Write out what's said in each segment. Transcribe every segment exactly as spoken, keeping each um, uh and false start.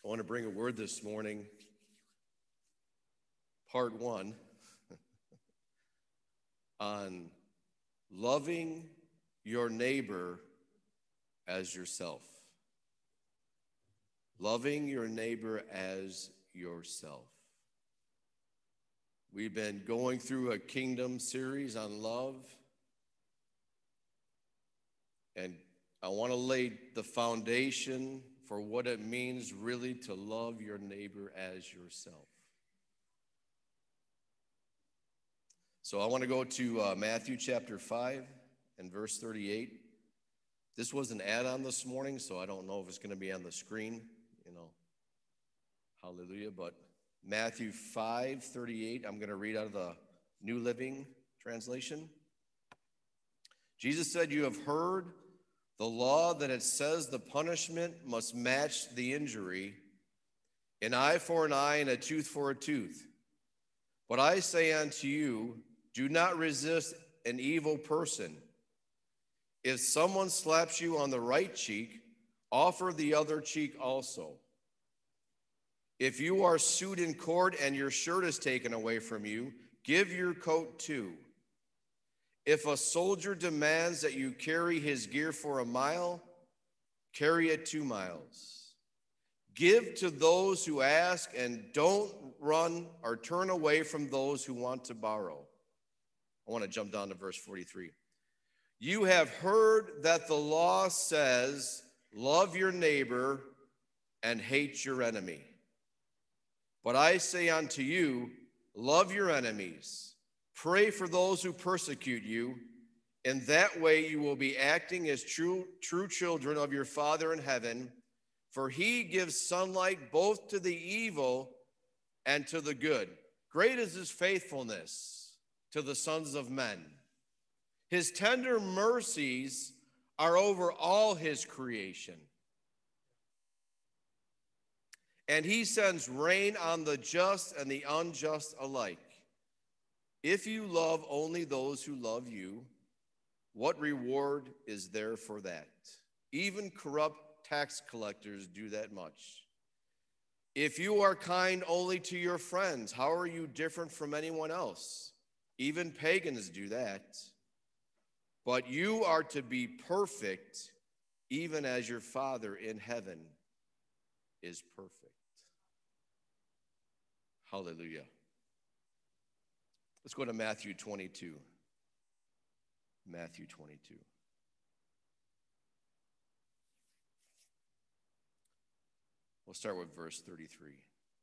I want to bring a word this morning, part one, on loving your neighbor as yourself. Loving your neighbor as yourself. We've been going through a kingdom series on love, and I want to lay the foundation for what it means really to love your neighbor as yourself. So I want to go to uh, Matthew chapter five and verse thirty-eight. This was an add-on this morning, so I don't know if it's going to be on the screen, you know, hallelujah. But Matthew five thirty-eight, I'm going to read out of the New Living Translation. Jesus said, "You have heard the law that it says the punishment must match the injury, an eye for an eye and a tooth for a tooth. But I say unto you, do not resist an evil person. If someone slaps you on the right cheek, offer the other cheek also. If you are sued in court and your shirt is taken away from you, give your coat too. If a soldier demands that you carry his gear for a mile, carry it two miles. Give to those who ask, and don't run or turn away from those who want to borrow." I want to jump down to verse forty-three. "You have heard that the law says, love your neighbor and hate your enemy. But I say unto you, love your enemies. Pray for those who persecute you. In that way you will be acting as true, true children of your Father in heaven, for he gives sunlight both to the evil and to the good. Great is his faithfulness to the sons of men. His tender mercies are over all his creation. And he sends rain on the just and the unjust alike. If you love only those who love you, what reward is there for that? Even corrupt tax collectors do that much. If you are kind only to your friends, how are you different from anyone else? Even pagans do that. But you are to be perfect, even as your Father in heaven is perfect." Hallelujah. Let's go to Matthew twenty-two. Matthew twenty-two. We'll start with verse thirty-three.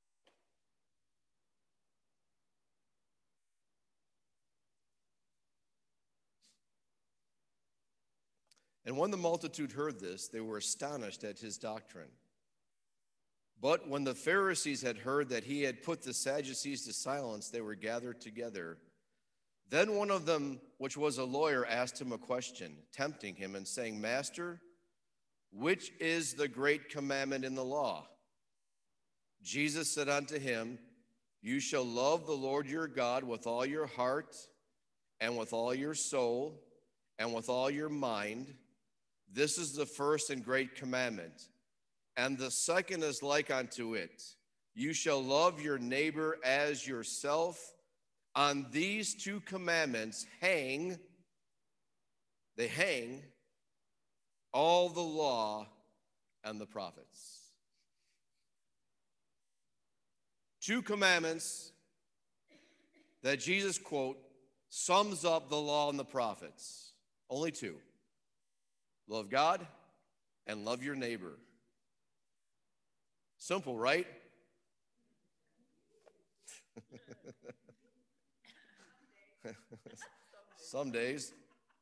And when the multitude heard this, they were astonished at his doctrine. But when the Pharisees had heard that he had put the Sadducees to silence, they were gathered together. Then one of them, which was a lawyer, asked him a question, tempting him and saying, "Master, which is the great commandment in the law?" Jesus said unto him, "You shall love the Lord your God with all your heart and with all your soul and with all your mind. This is the first and great commandment. And the second is like unto it. You shall love your neighbor as yourself. On these two commandments hang, they hang all the law and the prophets." Two commandments that Jesus, quote, sums up the law and the prophets. Only two. Love God and love your neighbor. Simple, right? Some days.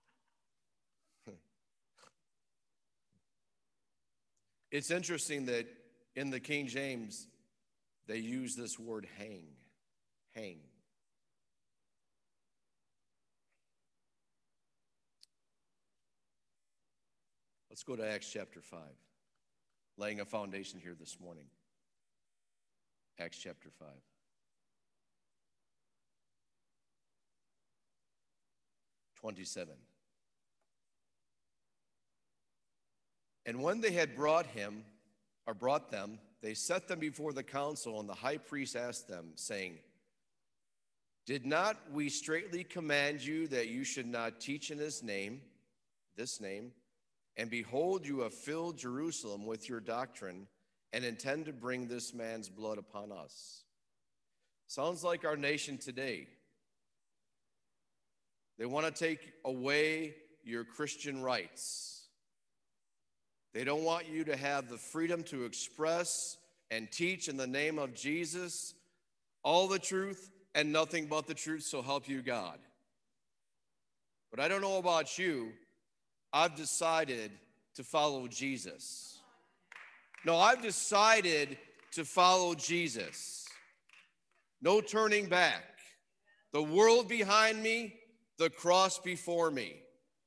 It's interesting that in the King James, they use this word hang. Hang. Let's go to Acts chapter five. Laying a foundation here this morning. Acts chapter five. twenty-seven. And when they had brought him, or brought them, they set them before the council, and the high priest asked them, saying, "Did not we straitly command you that you should not teach in his name, this name? And behold, you have filled Jerusalem with your doctrine and intend to bring this man's blood upon us." Sounds like our nation today. They want to take away your Christian rights. They don't want you to have the freedom to express and teach in the name of Jesus all the truth and nothing but the truth, so help you God. But I don't know about you, I've decided to follow Jesus. No, I've decided to follow Jesus. No turning back. The world behind me, the cross before me.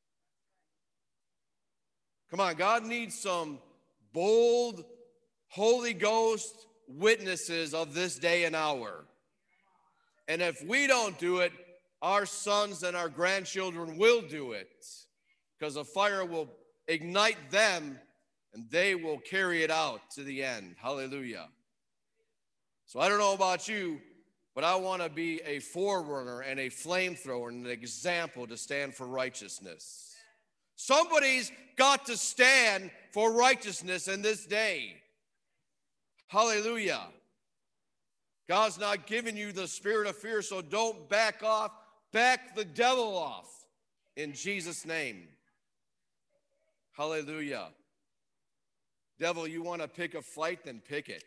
Come on, God needs some bold, Holy Ghost witnesses of this day and hour. And if we don't do it, our sons and our grandchildren will do it, because the fire will ignite them and they will carry it out to the end. Hallelujah. So I don't know about you, but I want to be a forerunner and a flamethrower and an example to stand for righteousness. Somebody's got to stand for righteousness in this day. Hallelujah. God's not giving you the spirit of fear, so don't back off. Back the devil off in Jesus' name. Hallelujah. Devil, you want to pick a fight, then pick it.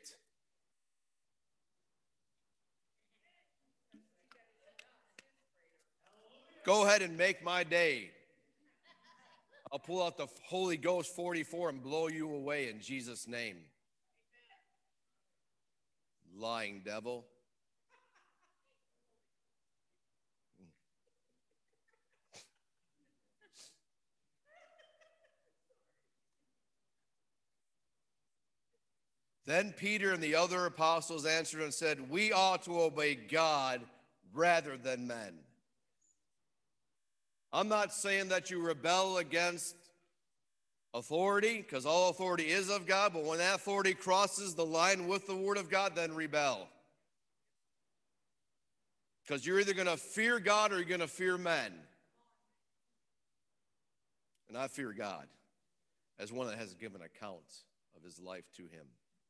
Go ahead and make my day. I'll pull out the Holy Ghost forty-four and blow you away in Jesus' name. Lying devil. Then Peter and the other apostles answered and said, "We ought to obey God rather than men." I'm not saying that you rebel against authority, because all authority is of God, but when that authority crosses the line with the word of God, then rebel. Because you're either going to fear God or you're going to fear men. And I fear God as one that has given account of his life to him.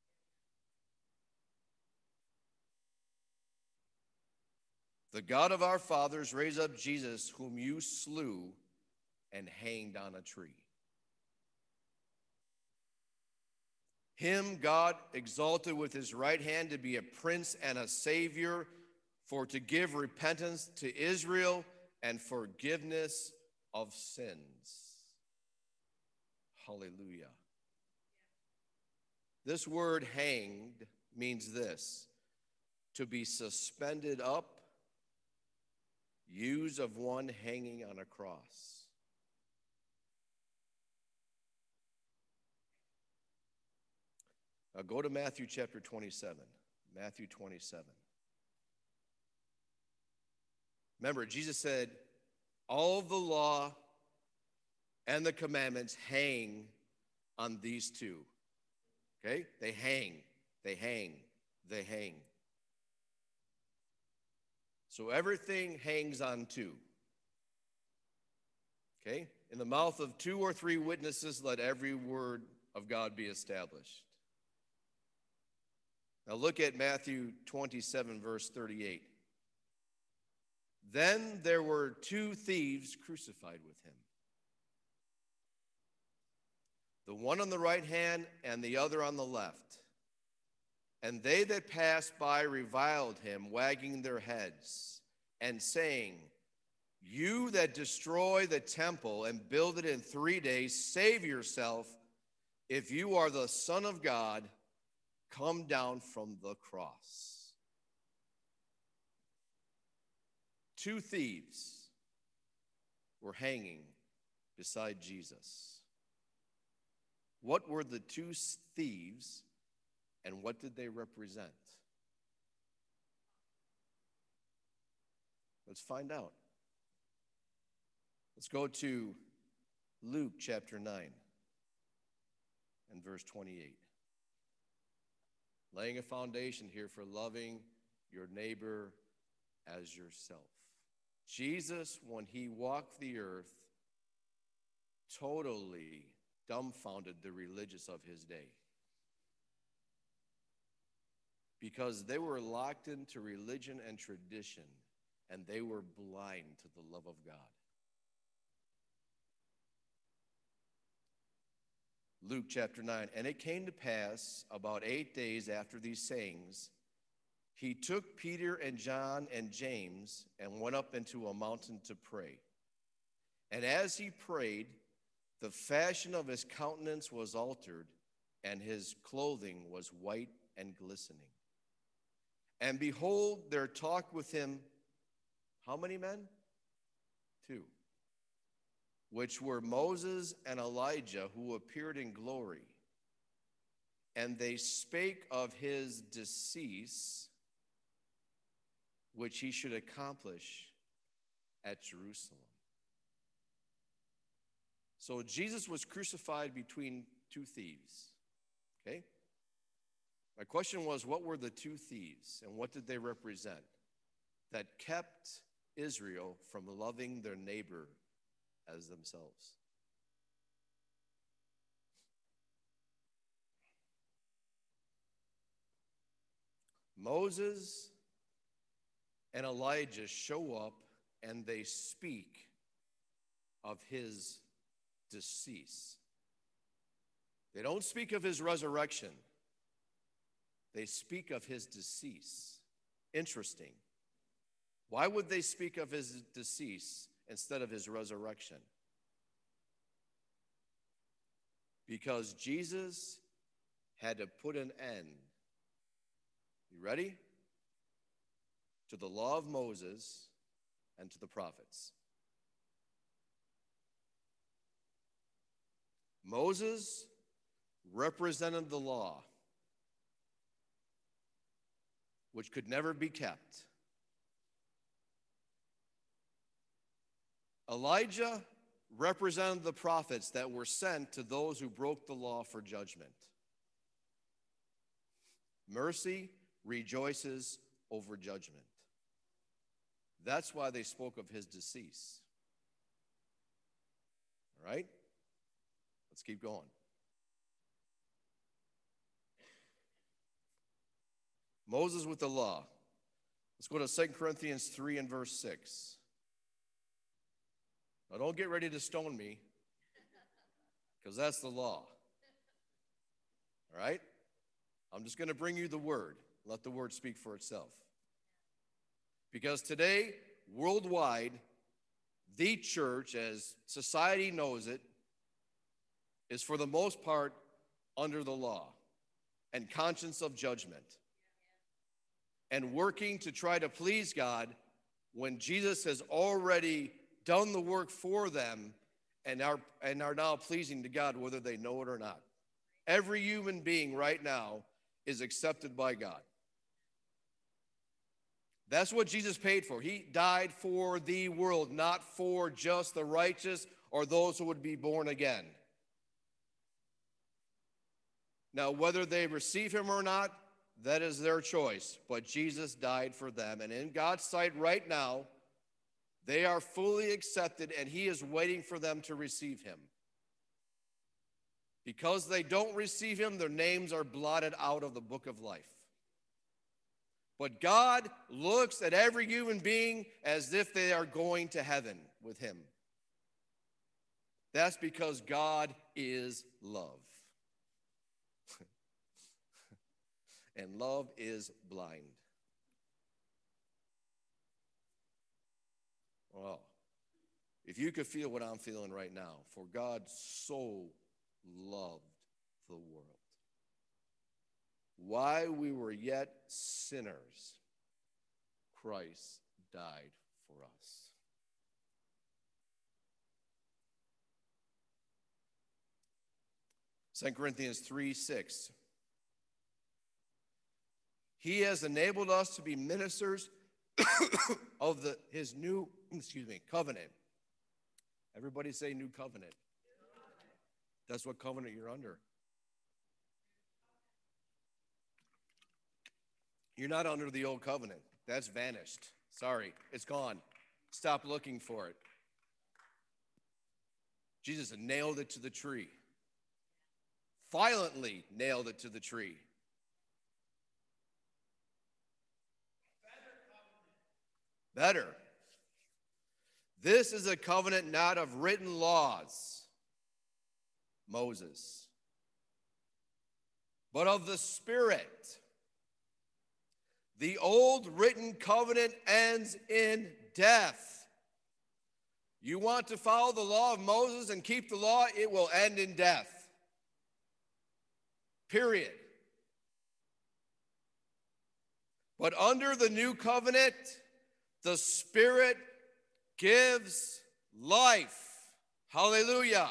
The God of our fathers raised up Jesus, whom you slew and hanged on a tree. Him God exalted with his right hand to be a prince and a savior, for to give repentance to Israel and forgiveness of sins. Hallelujah. This word hanged means this: to be suspended up, use of one hanging on a cross. Now go to Matthew chapter twenty-seven. Matthew twenty-seven. Remember, Jesus said, all of the law and the commandments hang on these two. Okay? They hang, they hang, they hang. So everything hangs on two. Okay? In the mouth of two or three witnesses, let every word of God be established. Now look at Matthew twenty-seven, verse thirty-eight. Then there were two thieves crucified with him, the one on the right hand and the other on the left. And they that passed by reviled him, wagging their heads, and saying, "You that destroy the temple and build it in three days, save yourself. If you are the Son of God, come down from the cross." Two thieves were hanging beside Jesus. What were the two thieves, and what did they represent? Let's find out. Let's go to Luke chapter nine and verse twenty-eight. Laying a foundation here for loving your neighbor as yourself. Jesus, when he walked the earth, totally dumbfounded the religious of his day. Because they were locked into religion and tradition, and they were blind to the love of God. Luke chapter nine, and it came to pass about eight days after these sayings, he took Peter and John and James and went up into a mountain to pray. And as he prayed, the fashion of his countenance was altered, and his clothing was white and glistening. And behold, there talked with him, how many men? Two. Which were Moses and Elijah, who appeared in glory. And they spake of his decease, which he should accomplish at Jerusalem. So Jesus was crucified between two thieves, okay? My question was, what were the two thieves, and what did they represent that kept Israel from loving their neighbor as themselves? Moses and Elijah show up and they speak of his decease. They don't speak of his resurrection. They speak of his decease. Interesting. Why would they speak of his decease instead of his resurrection? Because Jesus had to put an end, you ready? To the law of Moses and to the prophets. Moses represented the law, which could never be kept. Elijah represented the prophets that were sent to those who broke the law for judgment. Mercy rejoices over judgment. That's why they spoke of his decease. All right? Let's keep going. Moses with the law. Let's go to Second Corinthians three and verse six. Now don't get ready to stone me, because that's the law. All right? I'm just going to bring you the word. Let the word speak for itself. Because today, worldwide, the church, as society knows it, is for the most part under the law and conscience of judgment, and working to try to please God when Jesus has already done the work for them and are, and are now pleasing to God whether they know it or not. Every human being right now is accepted by God. That's what Jesus paid for. He died for the world, not for just the righteous or those who would be born again. Now, whether they receive him or not, that is their choice. But Jesus died for them. And in God's sight right now, they are fully accepted, and he is waiting for them to receive him. Because they don't receive him, their names are blotted out of the book of life. But God looks at every human being as if they are going to heaven with him. That's because God is love. And love is blind. Well, if you could feel what I'm feeling right now, for God so loved the world. While we were yet sinners, Christ died for us. Second Corinthians three six. He has enabled us to be ministers of the his new, excuse me, covenant. Everybody say new covenant. That's what covenant you're under. You're not under the old covenant. That's vanished. Sorry, it's gone. Stop looking for it. Jesus nailed it to the tree. Violently nailed it to the tree. Better. This is a covenant not of written laws, Moses, but of the Spirit. The old written covenant ends in death. You want to follow the law of Moses and keep the law, it will end in death. Period. But under the new covenant, the Spirit gives life. Hallelujah.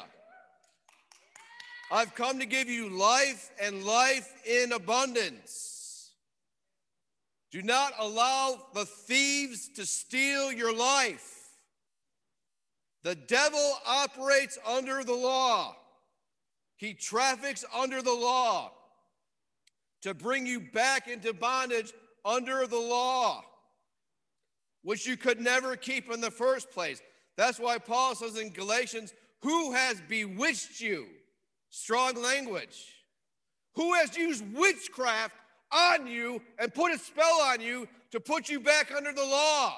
I've come to give you life and life in abundance. Do not allow the thieves to steal your life. The devil operates under the law. He traffics under the law to bring you back into bondage under the law, which you could never keep in the first place. That's why Paul says in Galatians, who has bewitched you? Strong language. Who has used witchcraft on you and put a spell on you to put you back under the law?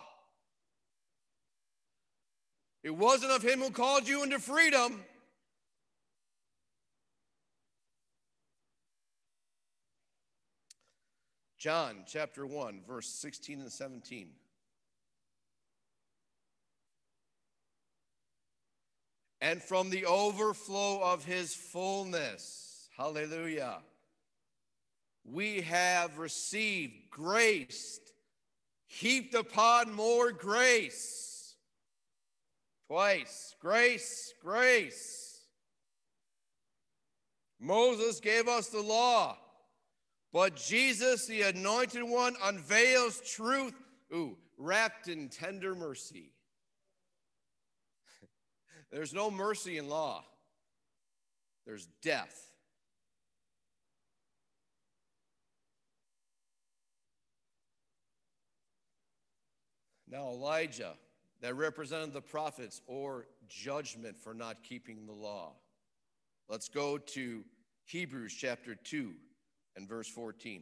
It wasn't of him who called you into freedom. John chapter one, verse sixteen and seventeen. And from the overflow of his fullness, hallelujah, we have received grace, heaped upon more grace. Twice, grace, grace. Moses gave us the law, but Jesus, the anointed one, unveils truth, ooh, wrapped in tender mercy. There's no mercy in law. There's death. Now Elijah, that represented the prophets or judgment for not keeping the law. Let's go to Hebrews chapter two and verse fourteen.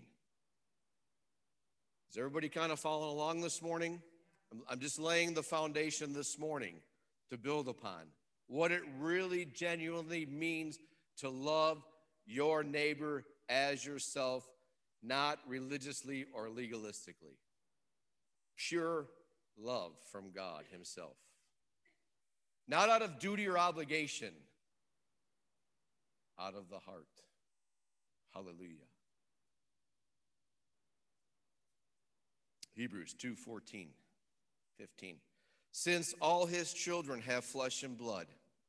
Is everybody kind of following along this morning? I'm just laying the foundation this morning to build upon what it really genuinely means to love your neighbor as yourself, not religiously or legalistically. Pure love from God himself. Not out of duty or obligation, out of the heart. Hallelujah. Hebrews two, fourteen, fifteen. Since all his children have flesh and blood,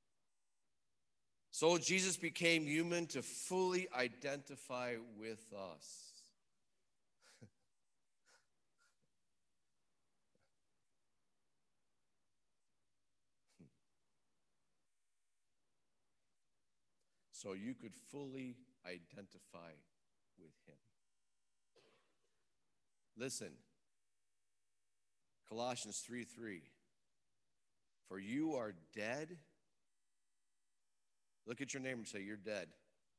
so Jesus became human to fully identify with us. So you could fully identify with him. Listen, Colossians three three. For you are dead. Look at your neighbor and say, you're dead.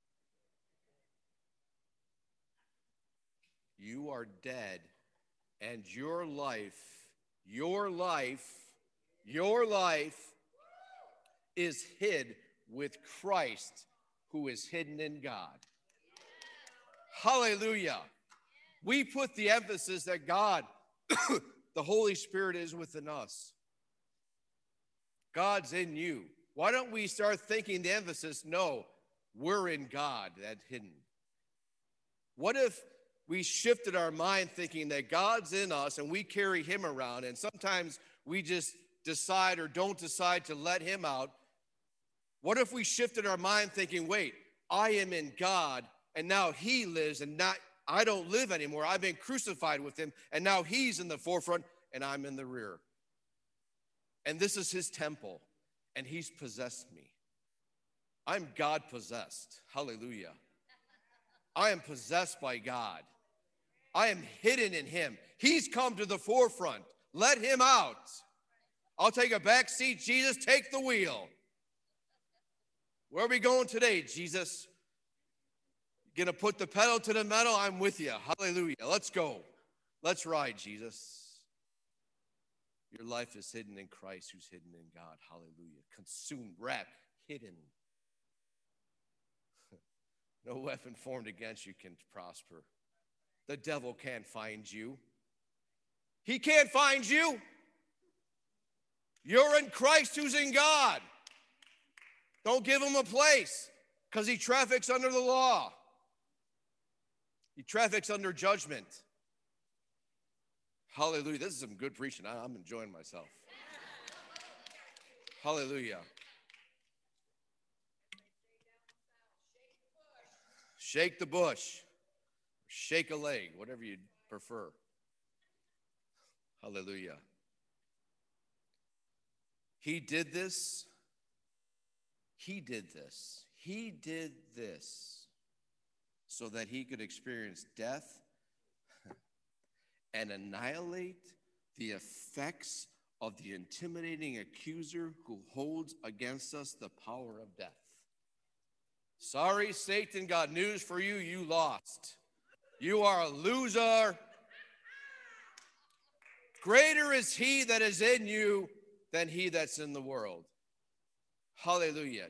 You are dead, and your life, your life, your life is hid with Christ, who is hidden in God. Hallelujah. We put the emphasis that God, the Holy Spirit, is within us. God's in you. Why don't we start thinking the emphasis, no, we're in God, that's hidden. What if we shifted our mind thinking that God's in us and we carry him around, and sometimes we just decide or don't decide to let him out? What if we shifted our mind thinking, wait, I am in God and now he lives and not I don't live anymore. I've been crucified with him and now he's in the forefront and I'm in the rear. And this is his temple and he's possessed me. I'm God possessed. Hallelujah. I am possessed by God. I am hidden in him. He's come to the forefront. Let him out. I'll take a back seat. Jesus, take the wheel. Where are we going today, Jesus? You're going to put the pedal to the metal? I'm with you. Hallelujah. Let's go. Let's ride, Jesus. Your life is hidden in Christ, who's hidden in God. Hallelujah. Consumed, wrapped, hidden. No weapon formed against you can prosper. The devil can't find you. He can't find you. You're in Christ, who's in God. Don't give him a place, because he traffics under the law. He traffics under judgment. Hallelujah. This is some good preaching. I'm enjoying myself. Hallelujah. Shake the bush. Shake a leg, whatever you prefer. Hallelujah. He did this. He did this. He did this so that he could experience death and annihilate the effects of the intimidating accuser who holds against us the power of death. Sorry, Satan, got news for you. You lost. You are a loser. Greater is he that is in you than he that's in the world. Hallelujah.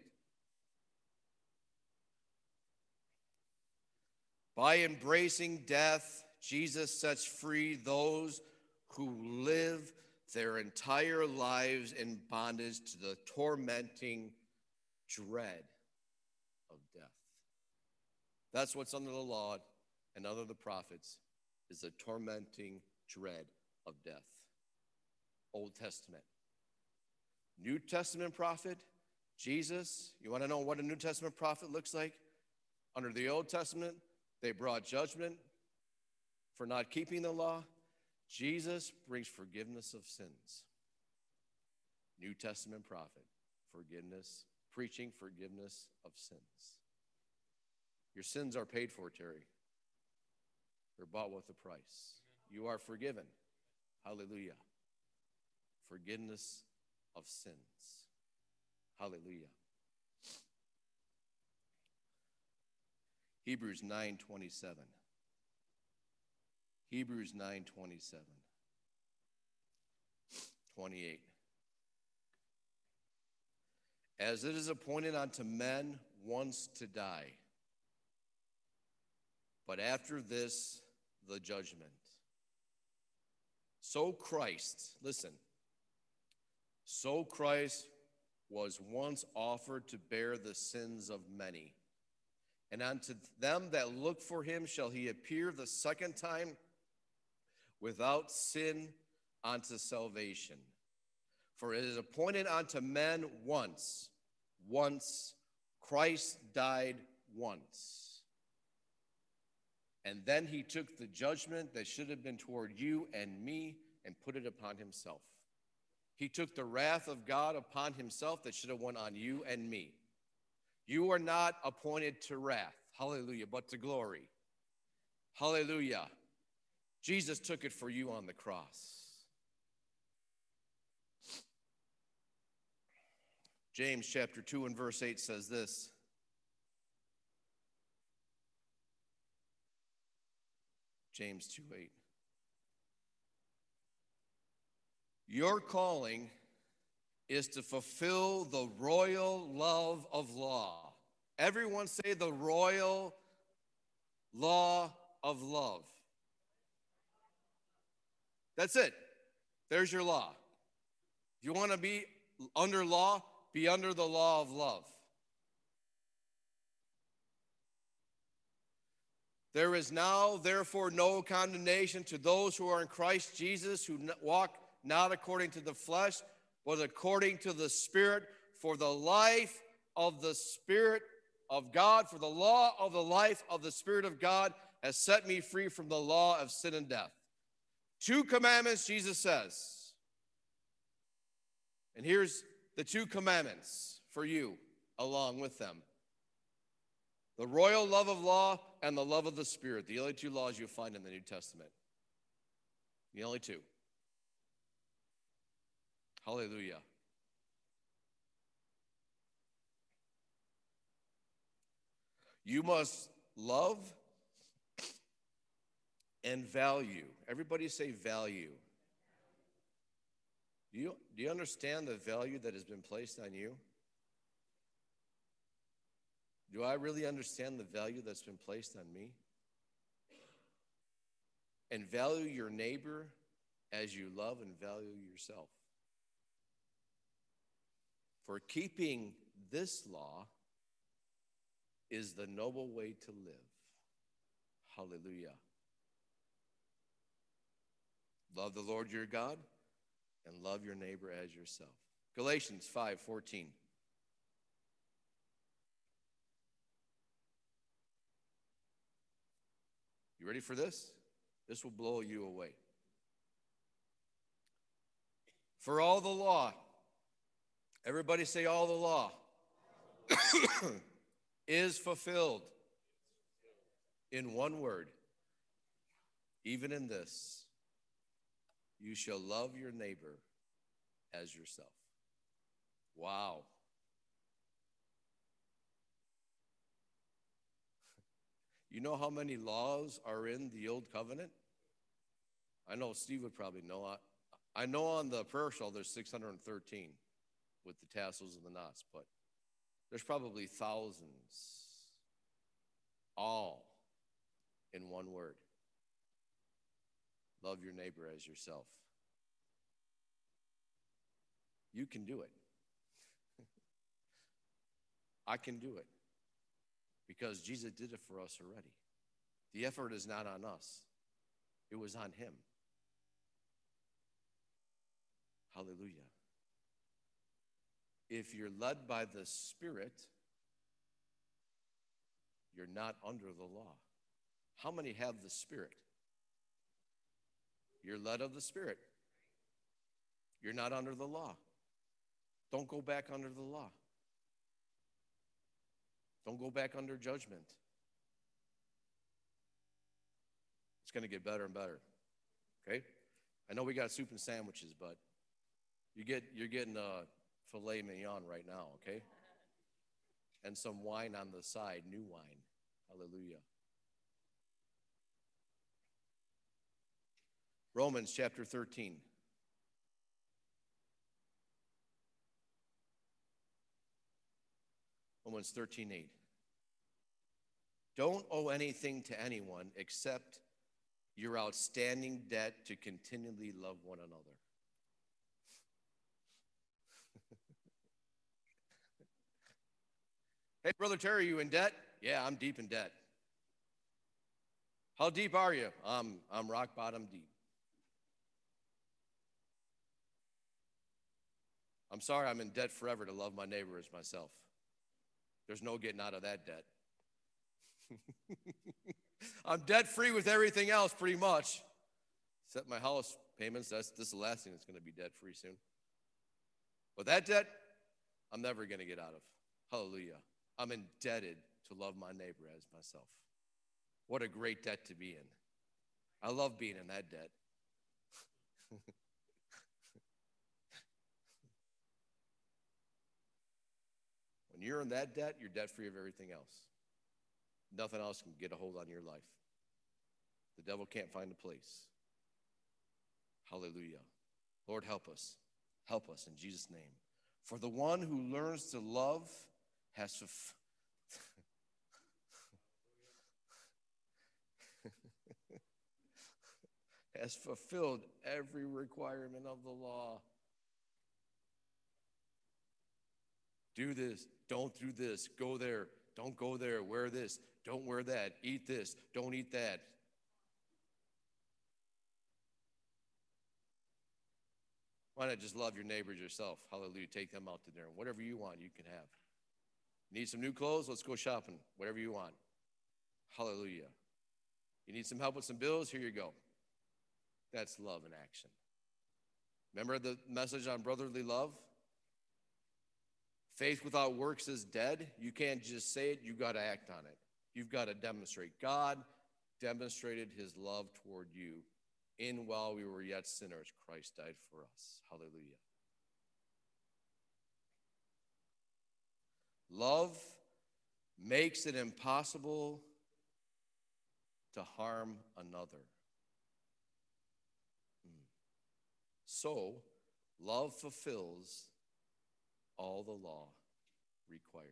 By embracing death, Jesus sets free those who live their entire lives in bondage to the tormenting dread of death. That's what's under the law and under the prophets, is the tormenting dread of death. Old Testament. New Testament prophet, Jesus. You want to know what a New Testament prophet looks like? Under the Old Testament, they brought judgment for not keeping the law. Jesus brings forgiveness of sins. New Testament prophet, forgiveness, preaching forgiveness of sins. Your sins are paid for, Terry. They're bought with a price. You are forgiven. Hallelujah. Forgiveness of sins. Hallelujah. Hebrews nine twenty-seven. Hebrews nine twenty-seven. twenty-eight. As it is appointed unto men once to die, but after this, the judgment. So Christ, listen, so Christ was once offered to bear the sins of many. And unto them that look for him shall he appear the second time without sin unto salvation. For it is appointed unto men once, once, Christ died once. And then he took the judgment that should have been toward you and me and put it upon himself. He took the wrath of God upon himself that should have went on you and me. You are not appointed to wrath, hallelujah, but to glory. Hallelujah. Jesus took it for you on the cross. James chapter two and verse eight says this. James two eight. Your calling is to fulfill the royal love of law. Everyone say the royal law of love. That's it. There's your law. If you want to be under law, be under the law of love. There is now, therefore, no condemnation to those who are in Christ Jesus, who walk not according to the flesh, but according to the Spirit. For the life of the Spirit of God, for the law of the life of the Spirit of God has set me free from the law of sin and death. Two commandments, Jesus says. And here's the two commandments for you along with them. The royal love of law and the love of the Spirit. The only two laws you'll find in the New Testament. The only two. Hallelujah. You must love and value. Everybody say value. Do you, do you understand the value that has been placed on you? Do I really understand the value that's been placed on me? And value your neighbor as you love and value yourself. For keeping this law is the noble way to live. Hallelujah. Love the Lord your God and love your neighbor as yourself. Galatians five fourteen. You ready for this? This will blow you away. For all the law, everybody say all the law, is fulfilled in one word, even in this, you shall love your neighbor as yourself. Wow. You know how many laws are in the Old Covenant? I know Steve would probably know. I, I know on the prayer shawl there's six hundred thirteen with the tassels and the knots, but there's probably thousands, all in one word. Love your neighbor as yourself. You can do it. I can do it because Jesus did it for us already. The effort is not on us. It was on him. Hallelujah. If you're led by the Spirit, you're not under the law. How many have the Spirit? You're led of the Spirit. You're not under the law. Don't go back under the law. Don't go back under judgment. It's going to get better and better. Okay? I know we got soup and sandwiches, but you get, you're getting a filet mignon right now, okay? And some wine on the side, new wine. Hallelujah. Romans chapter thirteen. Romans thirteen eight. Don't owe anything to anyone except your outstanding debt to continually love one another. Hey, Brother Terry, you in debt? Yeah, I'm deep in debt. How deep are you? I'm, I'm rock bottom deep. I'm sorry, I'm in debt forever to love my neighbor as myself. There's no getting out of that debt. I'm debt-free with everything else pretty much. Except my house payments. That's, this is the last thing that's going to be debt-free soon. But that debt, I'm never going to get out of. Hallelujah. I'm indebted to love my neighbor as myself. What a great debt to be in. I love being in that debt. When you're in that debt, you're debt-free of everything else. Nothing else can get a hold on your life. The devil can't find a place. Hallelujah. Lord, help us. Help us in Jesus' name. For the one who learns to love has fulfilled. has fulfilled every requirement of the law. Do this, don't do this, go there, don't go there, wear this, don't wear that, eat this, don't eat that. Why not just love your neighbors yourself? Hallelujah. Take them out to dinner. Whatever you want, you can have. Need some new clothes? Let's go shopping. Whatever you want. Hallelujah. You need some help with some bills? Here you go. That's love in action. Remember the message on brotherly love? Faith without works is dead. You can't just say it, you got to act on it. You've got to demonstrate. God demonstrated his love toward you in while we were yet sinners, Christ died for us. Hallelujah. Love makes it impossible to harm another. Hmm. So, love fulfills all the law requires.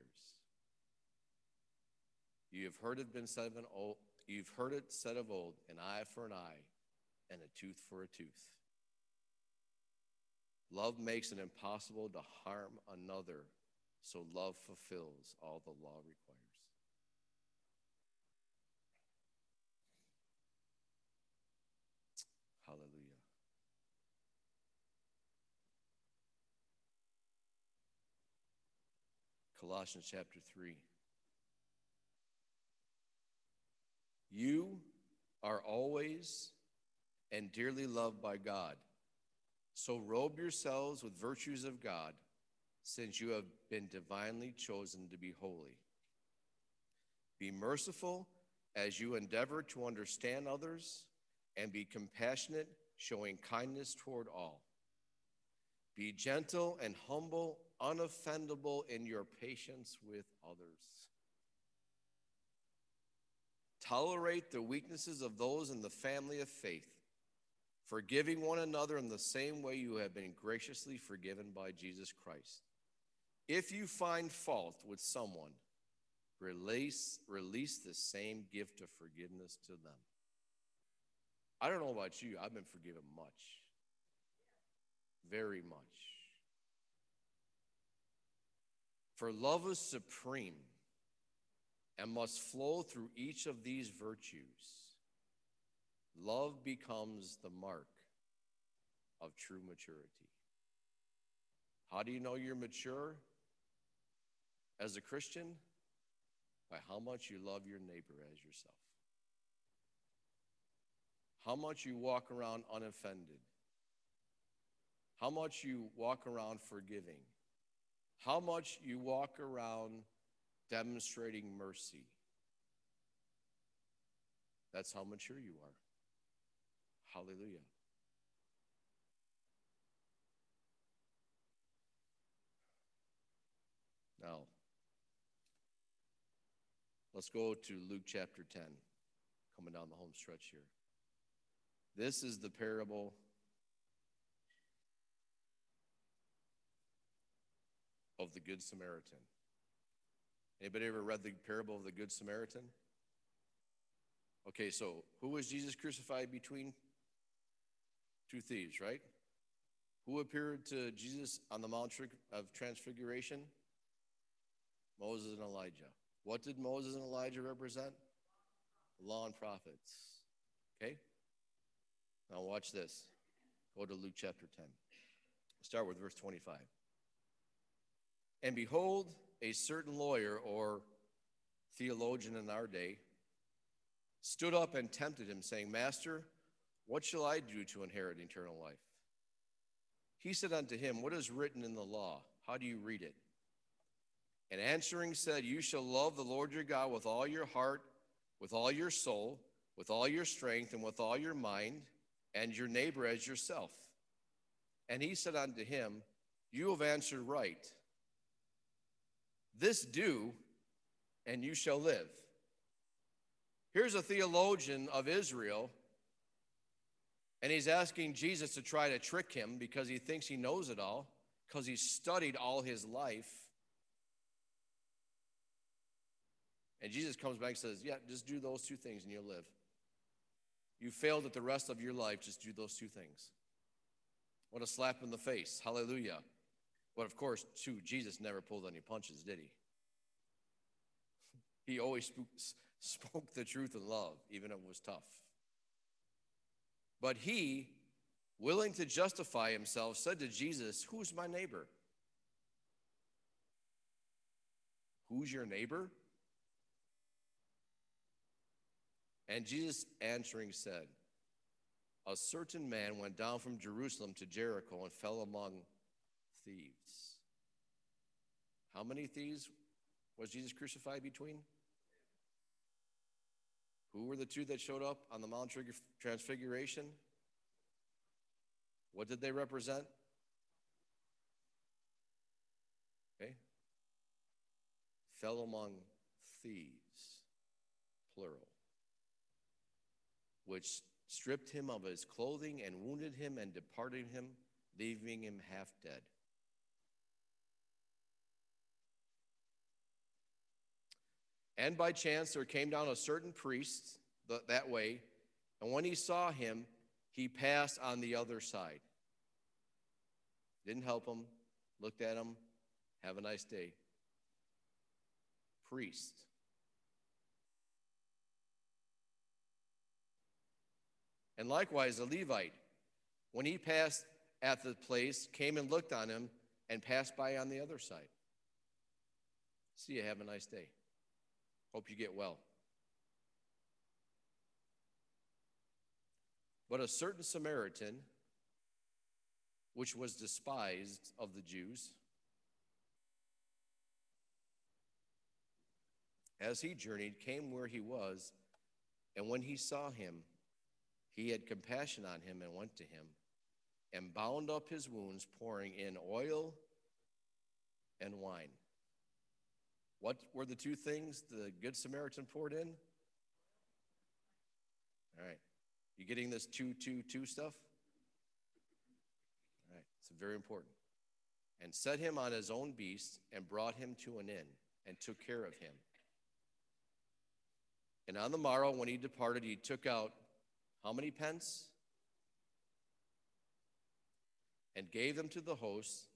You have heard it been said of an old, you've heard it said of old, an eye for an eye and a tooth for a tooth. Love makes it impossible to harm another, so love fulfills all the law requires. Hallelujah. Colossians chapter three. You are always and dearly loved by God. So robe yourselves with virtues of God, since you have been divinely chosen to be holy. Be merciful as you endeavor to understand others, and be compassionate, showing kindness toward all. Be gentle and humble, unoffendable in your patience with others. Tolerate the weaknesses of those in the family of faith, forgiving one another in the same way you have been graciously forgiven by Jesus Christ. If you find fault with someone, release, release the same gift of forgiveness to them. I don't know about you, I've been forgiven much. Very much. For love is supreme and must flow through each of these virtues. Love becomes the mark of true maturity. How do you know you're mature as a Christian? By how much you love your neighbor as yourself. How much you walk around unoffended. How much you walk around forgiving. How much you walk around demonstrating mercy. That's how mature you are. Hallelujah. Now, let's go to Luke chapter ten, coming down the home stretch here. This is the parable of the Good Samaritan. Anybody ever read the parable of the Good Samaritan? Okay, so who was Jesus crucified between? Two thieves, right? Who appeared to Jesus on the Mount of Transfiguration? Moses and Elijah. What did Moses and Elijah represent? Law and prophets. Okay? Now watch this. Go to Luke chapter ten. Start with verse twenty-five. And behold, a certain lawyer or theologian in our day stood up and tempted him, saying, Master, what shall I do to inherit eternal life? He said unto him, What is written in the law? How do you read it? And answering said, You shall love the Lord your God with all your heart, with all your soul, with all your strength, and with all your mind, and your neighbor as yourself. And he said unto him, You have answered right. This do, and you shall live. Here's a theologian of Israel, and he's asking Jesus to try to trick him because he thinks he knows it all, because he's studied all his life. And Jesus comes back and says, yeah, just do those two things and you'll live. You failed at the rest of your life, just do those two things. What a slap in the face. Hallelujah. But of course, too, Jesus never pulled any punches, did he? He always spoke, spoke the truth in love, even if it was tough. But he, willing to justify himself, said to Jesus, Who's my neighbor? Who's your neighbor? And Jesus answering said, A certain man went down from Jerusalem to Jericho and fell among thieves. How many thieves was Jesus crucified between? Who were the two that showed up on the Mount Transfiguration? What did they represent? Okay. Fell among thieves, plural, which stripped him of his clothing and wounded him and departed him, leaving him half dead. And by chance there came down a certain priest that way, and when he saw him, he passed on the other side. Didn't help him, looked at him, have a nice day. Priest. And likewise, the Levite, when he passed at the place, came and looked on him and passed by on the other side. See you, have a nice day. Hope you get well. But a certain Samaritan, which was despised of the Jews, as he journeyed, came where he was, and when he saw him, he had compassion on him and went to him and bound up his wounds, pouring in oil and wine. What were the two things the Good Samaritan poured in? All right. You getting this two, two, two stuff? All right. It's very important. And set him on his own beast and brought him to an inn and took care of him. And on the morrow, when he departed, he took out how many pence? And gave them to the host.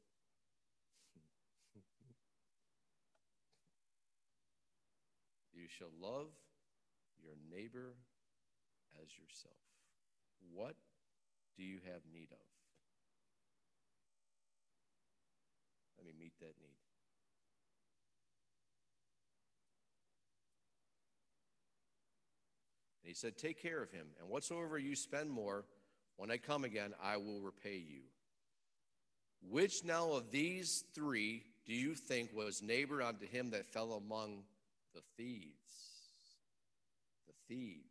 You shall love your neighbor as yourself. What do you have need of? Let me meet that need. And he said, take care of him, and whatsoever you spend more, when I come again, I will repay you. Which now of these three do you think was neighbor unto him that fell among the thieves? The thieves.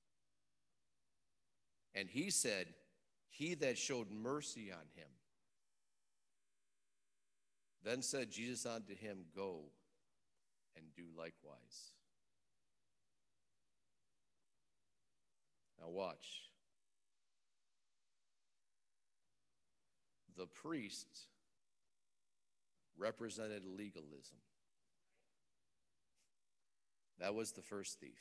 And he said, he that showed mercy on him. Then said Jesus unto him, go and do likewise. Now watch. The priest represented legalism. That was the first thief.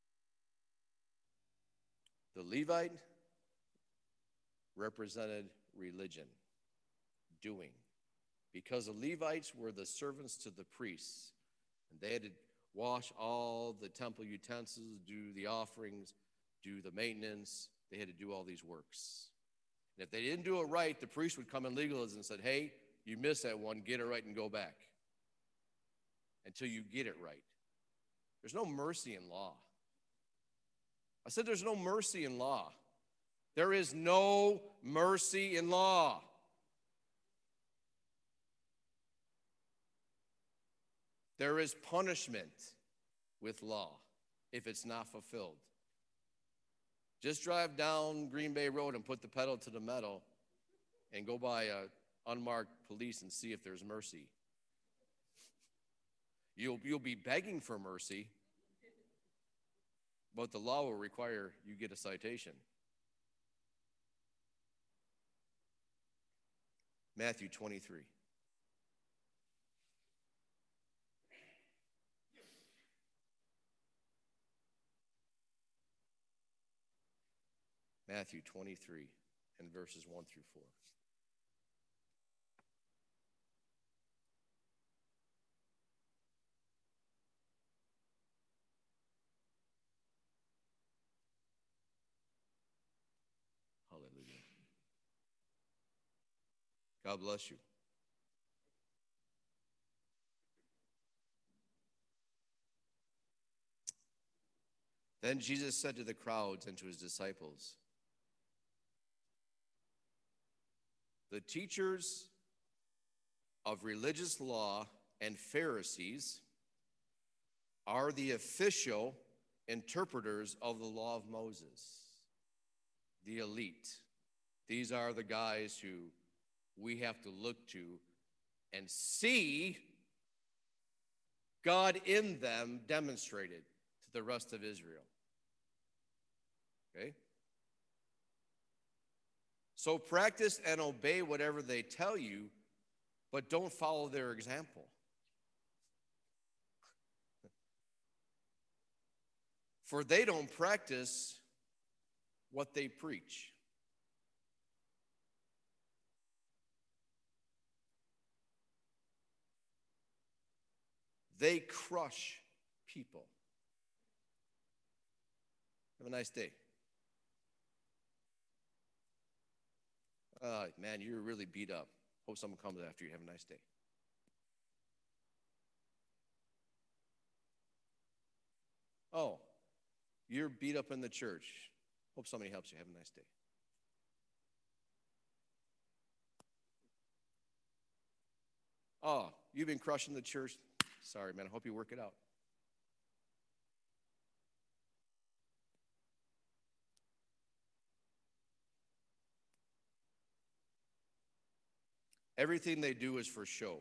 The Levite represented religion, doing. Because the Levites were the servants to the priests, and they had to wash all the temple utensils, do the offerings, do the maintenance. They had to do all these works. And if they didn't do it right, the priest would come in legalism and said, hey, you missed that one, get it right and go back until you get it right. There's no mercy in law. I said there's no mercy in law. There is no mercy in law. There is punishment with law if it's not fulfilled. Just drive down Green Bay Road and put the pedal to the metal and go by a unmarked police and see if there's mercy. You'll, you'll be begging for mercy, but the law will require you get a citation. Matthew twenty-three. Matthew twenty-three and verses one through four. Hallelujah. God bless you. Then Jesus said to the crowds and to his disciples, the teachers of religious law and Pharisees are the official interpreters of the law of Moses, the elite. These are the guys who we have to look to and see God in them demonstrated to the rest of Israel. Okay? So practice and obey whatever they tell you, but don't follow their example. For they don't practice what they preach. They crush people. Have a nice day. Uh, man, you're really beat up. Hope someone comes after you. Have a nice day. Oh, you're beat up in the church. Hope somebody helps you. Have a nice day. Oh, you've been crushing the church. Sorry, man. I hope you work it out. Everything they do is for show.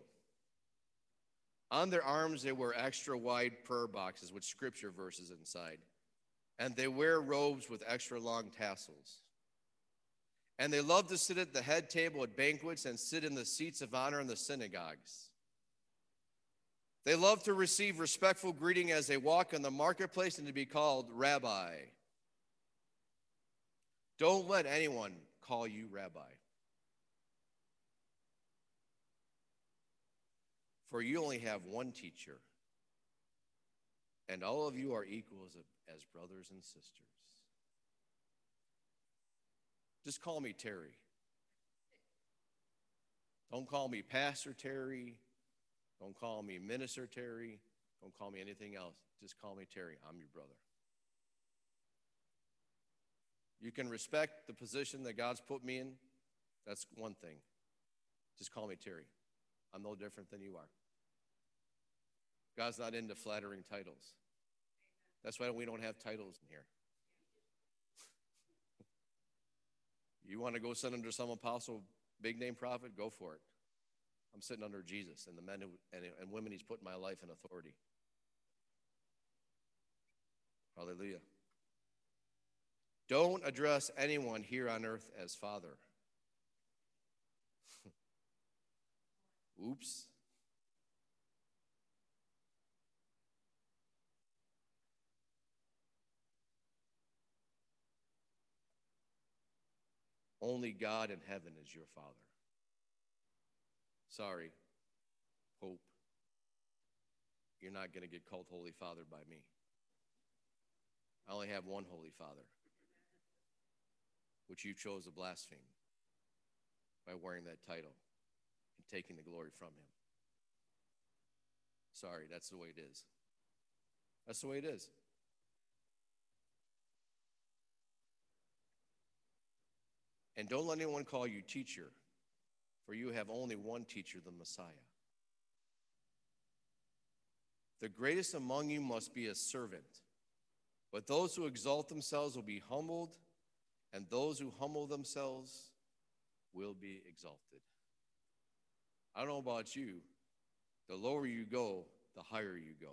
On their arms, they wear extra wide prayer boxes with scripture verses inside. And they wear robes with extra long tassels. And they love to sit at the head table at banquets and sit in the seats of honor in the synagogues. They love to receive respectful greeting as they walk in the marketplace and to be called rabbi. Don't let anyone call you rabbi. For you only have one teacher, and all of you are equal as, a, as brothers and sisters. Just call me Terry. Don't call me Pastor Terry. Don't call me Minister Terry. Don't call me anything else. Just call me Terry. I'm your brother. You can respect the position that God's put me in. That's one thing. Just call me Terry. I'm no different than you are. God's not into flattering titles. That's why we don't have titles in here. You want to go sit under some apostle, big name prophet? Go for it. I'm sitting under Jesus and the men who, and, and women he's put in my life in authority. Hallelujah. Don't address anyone here on earth as Father. Oops. Only God in heaven is your Father. Sorry, Pope. You're not going to get called Holy Father by me. I only have one Holy Father, which you chose to blaspheme by wearing that title and taking the glory from him. Sorry, that's the way it is. That's the way it is. And don't let anyone call you teacher, for you have only one teacher, the Messiah. The greatest among you must be a servant, but those who exalt themselves will be humbled, and those who humble themselves will be exalted. I don't know about you, the lower you go, the higher you go.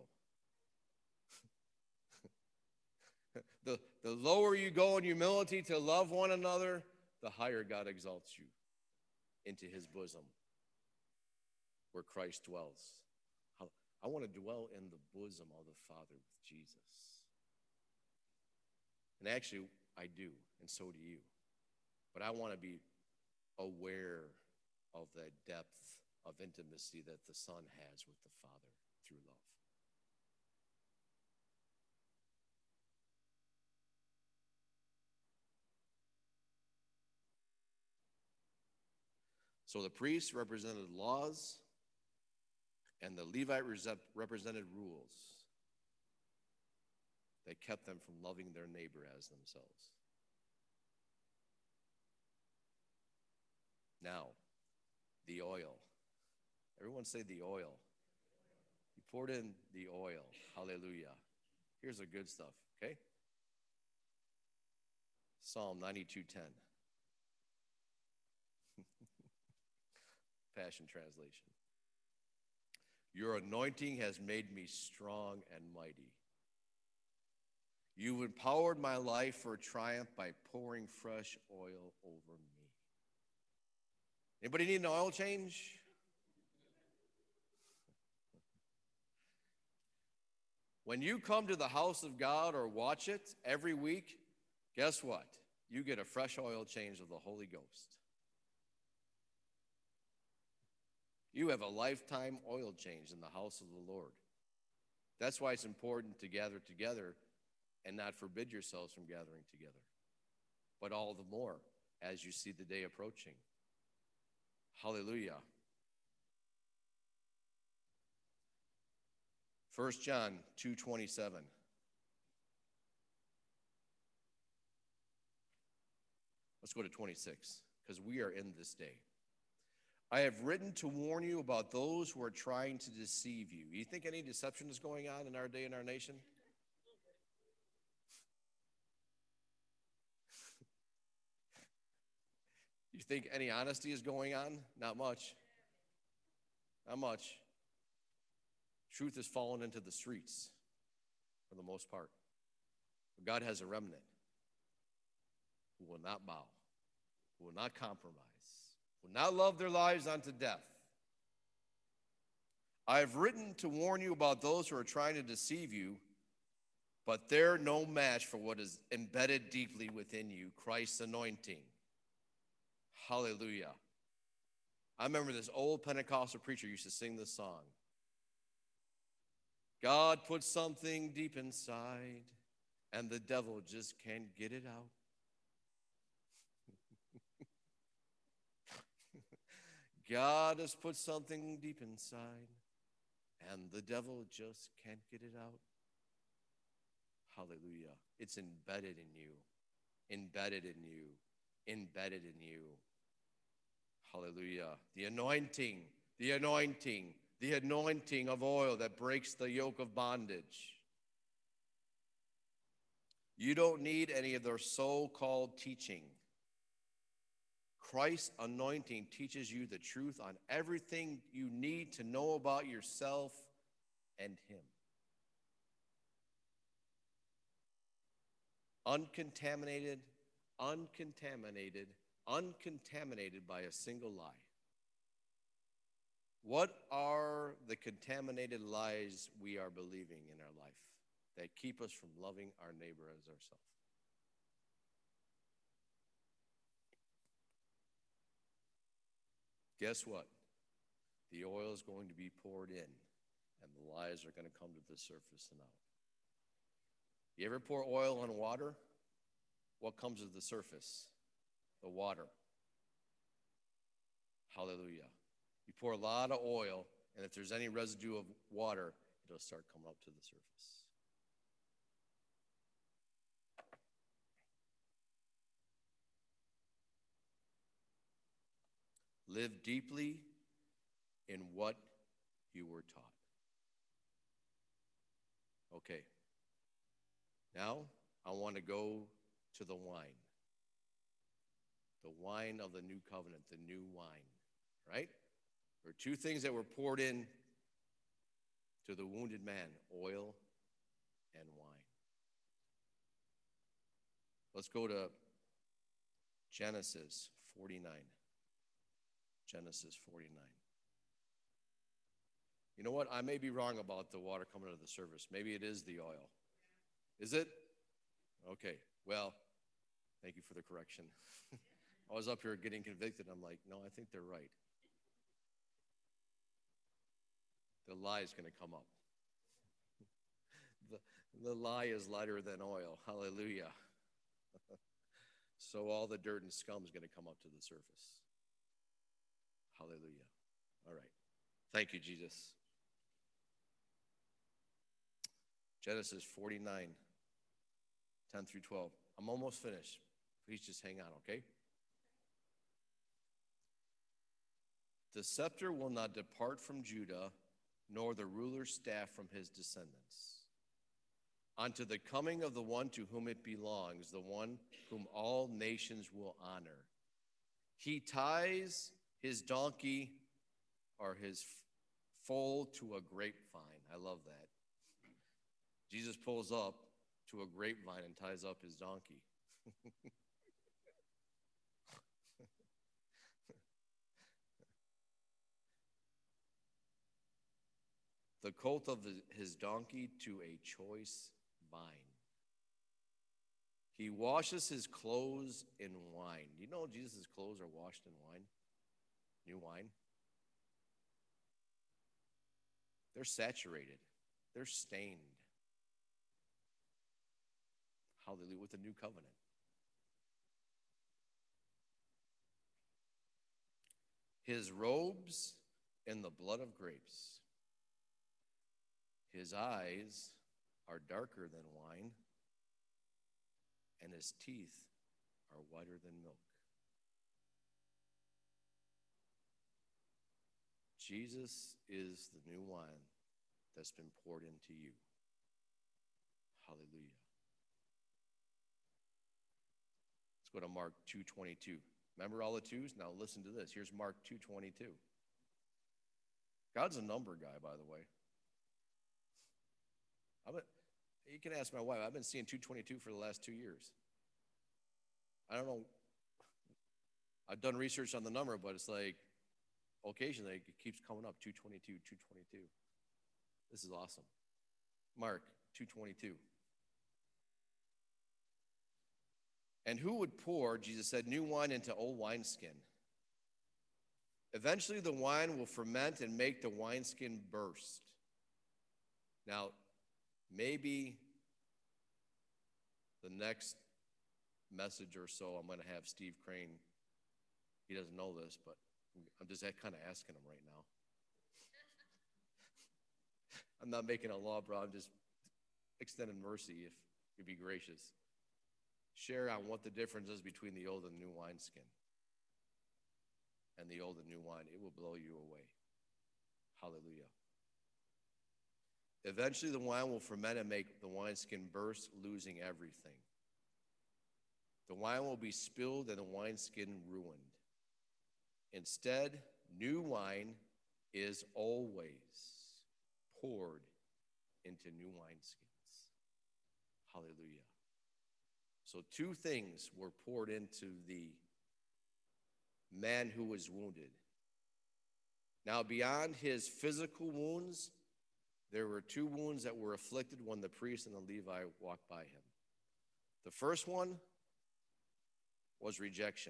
the, the lower you go in humility to love one another, the higher God exalts you into his bosom where Christ dwells. I want to dwell in the bosom of the Father with Jesus. And actually, I do, and so do you. But I want to be aware of the depth of intimacy that the Son has with the Father through love. So the priests represented laws, and the Levite represented rules that kept them from loving their neighbor as themselves. Now, the oil. Everyone say the oil. He poured in the oil. Hallelujah. Here's the good stuff. Okay? Psalm ninety-two ten. Passion Translation. Your anointing has made me strong and mighty. You've empowered my life for triumph by pouring fresh oil over me. Anybody need an oil change? When you come to the house of God or watch it every week, guess what? You get a fresh oil change of the Holy Ghost. You have a lifetime oil change in the house of the Lord. That's why it's important to gather together and not forbid yourselves from gathering together. But all the more as you see the day approaching. Hallelujah. First John two twenty-seven. Let's go to twenty-six, because we are in this day. I have written to warn you about those who are trying to deceive you. You think any deception is going on in our day in our nation? You think any honesty is going on? Not much. Not much. Truth has fallen into the streets for the most part. But God has a remnant who will not bow, who will not compromise, will not love their lives unto death. I have written to warn you about those who are trying to deceive you, but they're no match for what is embedded deeply within you, Christ's anointing. Hallelujah. I remember this old Pentecostal preacher used to sing this song. God put something deep inside, and the devil just can't get it out. God has put something deep inside, and the devil just can't get it out. Hallelujah. It's embedded in you, embedded in you, embedded in you. Hallelujah. The anointing, the anointing, the anointing of oil that breaks the yoke of bondage. You don't need any of their so-called teaching. Christ's anointing teaches you the truth on everything you need to know about yourself and Him. Uncontaminated, uncontaminated, uncontaminated by a single lie. What are the contaminated lies we are believing in our life that keep us from loving our neighbor as ourselves? Guess what? The oil is going to be poured in, and the lies are going to come to the surface and out. You ever pour oil on water? What comes to the surface? The water. Hallelujah. You pour a lot of oil, and if there's any residue of water, it'll start coming up to the surface. Live deeply in what you were taught. Okay. Now, I want to go to the wine. The wine of the new covenant, the new wine, right? There are two things that were poured in to the wounded man, oil and wine. Let's go to Genesis forty-nine. Genesis forty-nine. You know what? I may be wrong about the water coming to the surface. Maybe it is the oil. Is it? Okay. Well, thank you for the correction. I was up here getting convicted. I'm like, no, I think they're right. The lie is going to come up. The, the lie is lighter than oil. Hallelujah. So all the dirt and scum is going to come up to the surface. Hallelujah. All right. Thank you, Jesus. Genesis forty-nine, ten through twelve. I'm almost finished. Please just hang on, okay? The scepter will not depart from Judah, nor the ruler's staff from his descendants, unto the coming of the one to whom it belongs, the one whom all nations will honor. He ties his donkey or his foal to a grapevine. I love that. Jesus pulls up to a grapevine and ties up his donkey. The colt of his donkey to a choice vine. He washes his clothes in wine. You know Jesus' clothes are washed in wine? New wine? They're saturated. They're stained. Hallelujah, with the new covenant. His robes in the blood of grapes. His eyes are darker than wine, and his teeth are whiter than milk. Jesus is the new wine that's been poured into you. Hallelujah. Let's go to Mark two twenty-two. Remember all the twos? Now listen to this. Here's Mark two twenty-two. God's a number guy, by the way. I'm a, you can ask my wife. I've been seeing two twenty-two for the last two years. I don't know. I've done research on the number, but it's like occasionally it keeps coming up, two twenty-two, two twenty-two. This is awesome. Mark two twenty-two. And who would pour, Jesus said, new wine into old wineskin? Eventually the wine will ferment and make the wineskin burst. Now, maybe the next message or so I'm going to have Steve Crane. He doesn't know this, but I'm just kind of asking him right now. I'm not making a law, bro. I'm just extending mercy if you'd be gracious. Share on what the difference is between the old and new wineskin. And the old and new wine. It will blow you away. Hallelujah. Eventually the wine will ferment and make the wineskin burst, losing everything. The wine will be spilled and the wineskin ruined. Instead, new wine is always poured into new wineskins. Hallelujah. So two things were poured into the man who was wounded. Now, beyond his physical wounds, there were two wounds that were afflicted when the priest and the Levi walked by him. The first one was rejection.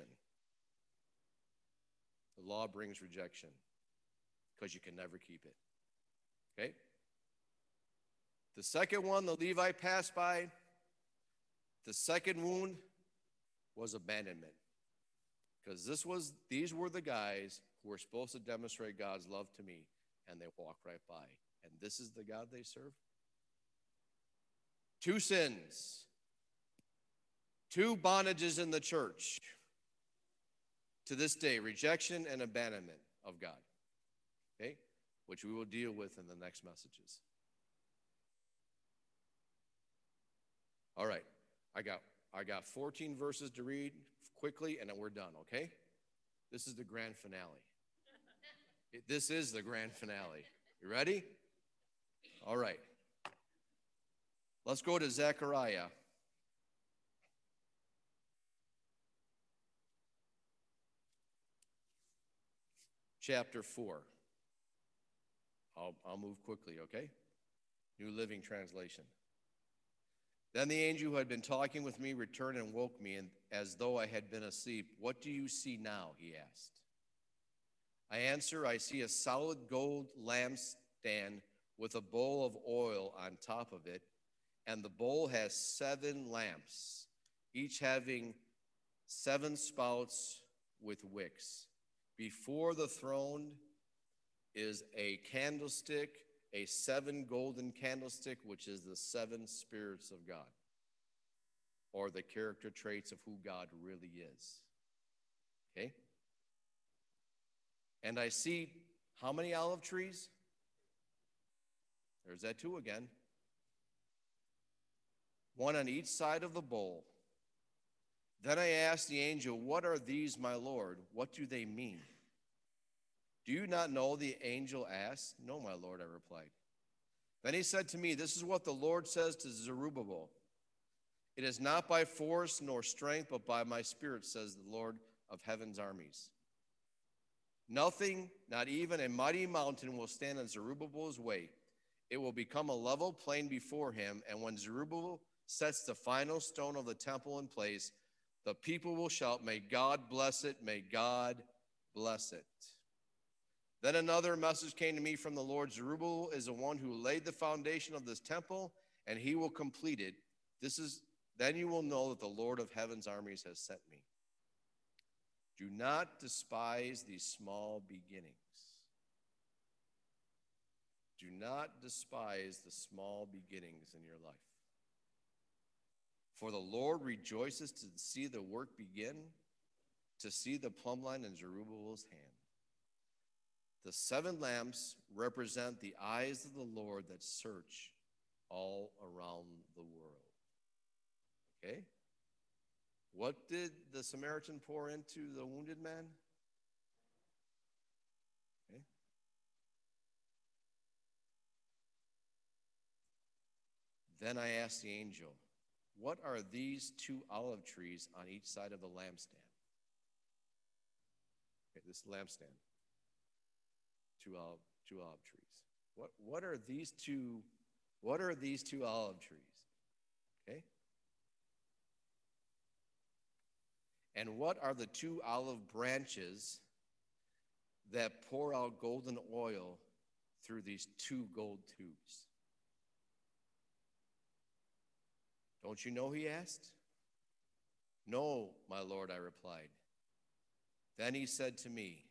The law brings rejection because you can never keep it. Okay? The second one, the Levi passed by. The second wound was abandonment. Because this was, these were the guys who were supposed to demonstrate God's love to me, and they walked right by. And this is the God they serve? Two sins. Two bondages in the church. To this day, rejection and abandonment of God. Okay? Which we will deal with in the next messages. All right. I got I got fourteen verses to read quickly, and then we're done, okay? This is the grand finale. It, this is the grand finale. You ready? All right. Let's go to Zechariah. Chapter four. I'll, I'll move quickly, okay? New Living Translation. Then the angel who had been talking with me returned and woke me, and as though I had been asleep. What do you see now? He asked. I answer, I see a solid gold lampstand with a bowl of oil on top of it, and the bowl has seven lamps, each having seven spouts with wicks. Before the throne is a candlestick, a seven golden candlestick, which is the seven spirits of God, or the character traits of who God really is. Okay? And I see how many olive trees? There's that two again. one on each side of the bowl. Then I asked the angel, "What are these, my Lord? What do they mean?" "Do you not know?" the angel asked. "No, my Lord," I replied. Then he said to me, "This is what the Lord says to Zerubbabel. It is not by force nor strength, but by my Spirit, says the Lord of heaven's armies. Nothing, not even a mighty mountain, will stand in Zerubbabel's way. It will become a level plain before him, and when Zerubbabel sets the final stone of the temple in place, the people will shout, 'May God bless it, may God bless it.'" Then another message came to me from the Lord. "Zerubbabel is the one who laid the foundation of this temple, and he will complete it. This is then you will know that the Lord of heaven's armies has sent me. Do not despise these small beginnings." Do not despise the small beginnings in your life. "For the Lord rejoices to see the work begin, to see the plumb line in Zerubbabel's hand." The seven lamps represent the eyes of the Lord that search all around the world. Okay? What did the Samaritan pour into the wounded man? Okay. Then I asked the angel, "What are these two olive trees on each side of the lampstand?" Okay, this lampstand. Two olive, two olive trees. What, what are these two, what are these two olive trees? Okay? "And what are the two olive branches that pour out golden oil through these two gold tubes?" "Don't you know?" he asked. "No, my Lord," I replied. Then he said to me,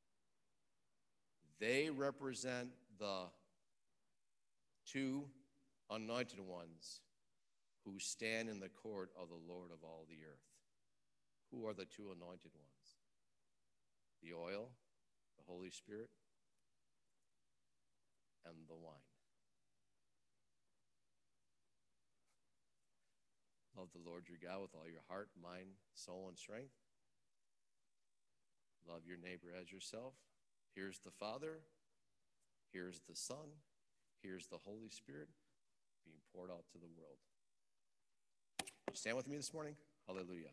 "They represent the two anointed ones who stand in the court of the Lord of all the earth." Who are the two anointed ones? The oil, the Holy Spirit, and the wine. Love the Lord your God with all your heart, mind, soul, and strength. Love your neighbor as yourself. Here's the Father. Here's the Son. Here's the Holy Spirit being poured out to the world. Stand with me this morning. Hallelujah.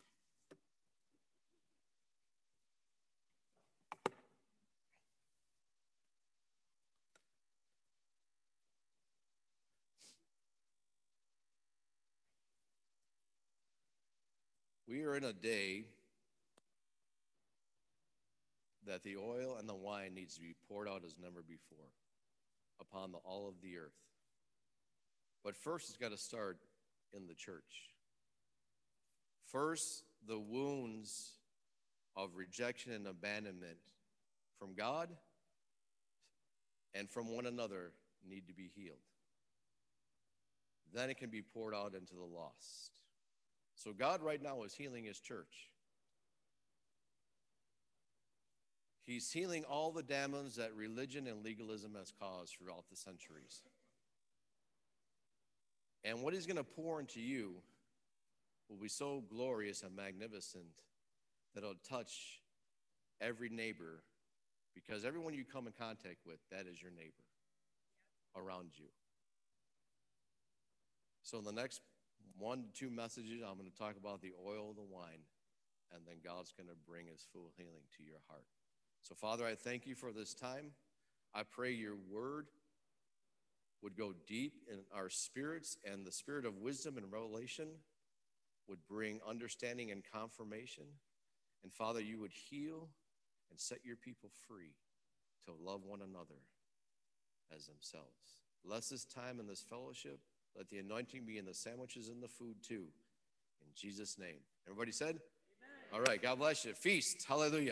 We are in a day that the oil and the wine needs to be poured out as never before upon the, all of the earth. But first, it's got to start in the church. First, the wounds of rejection and abandonment from God and from one another need to be healed. Then it can be poured out into the lost. So God right now is healing his church. He's healing all the damage that religion and legalism has caused throughout the centuries. And what he's going to pour into you will be so glorious and magnificent that it'll touch every neighbor, because everyone you come in contact with, that is your neighbor around you. So in the next one to two messages, I'm going to talk about the oil, the wine, and then God's going to bring his full healing to your heart. So Father, I thank you for this time. I pray your word would go deep in our spirits, and the spirit of wisdom and revelation would bring understanding and confirmation. And Father, you would heal and set your people free to love one another as themselves. Bless this time and this fellowship. Let the anointing be in the sandwiches and the food too. In Jesus' name. Everybody said? Amen. All right. God bless you. Feast. Hallelujah.